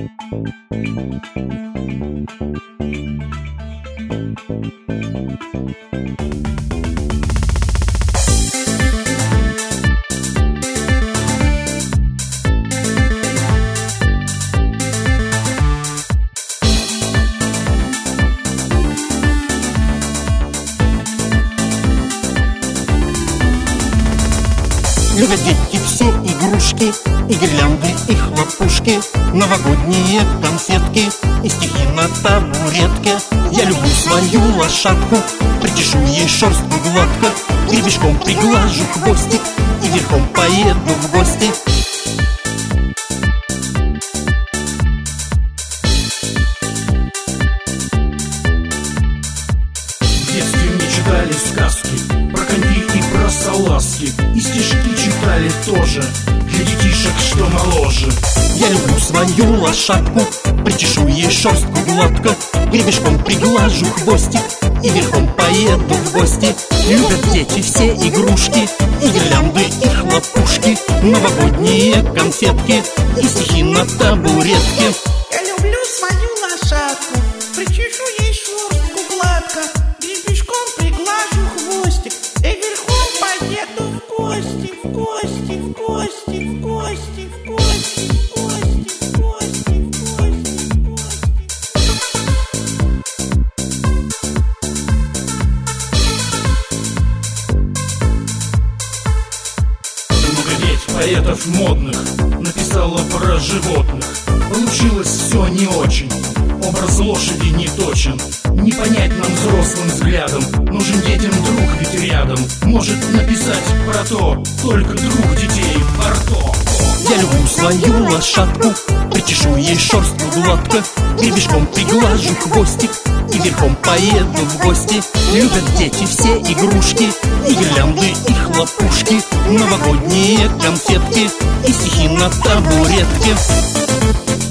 Любят дети все игрушки, и гирлянды, и хлопушки, новогодние конфетки и стихи на табуретке. Я люблю свою лошадку, причешу ей шерстку гладко, гребешком приглажу хвостик и верхом поеду в гости. В детстве мне читали сказки про коньки и про салазки, и стишки читали тоже для детишек, что моложе. Я люблю свою лошадку, причешу ей шерстку гладко, гребешком приглажу хвостик и верхом поеду в гости. Любят дети все игрушки, и гирлянды, и хлопушки, новогодние конфетки и стихи на табуретке. Я люблю свою лошадку, причешу ей шерстку гладко, гребешком приглажу хвостик и верхом поеду в гости, в гости, в гости, в гости, в гости, в гости, в гости, в гости, в гости. Много ведь поэтов модных написала про животных. Получилось все не очень, образ лошади не точен. Не понять нам взрослым взглядом, нужен детям друг ведь рядом. Может написать про то только друг детей Барто. Я люблю свою лошадку, причешу ей шерстку гладко, гребешком приглажу хвостик и верхом поеду в гости. Любят дети все игрушки, и гирлянды, и хлопушки, новогодние конфетки и стихи на табуретке.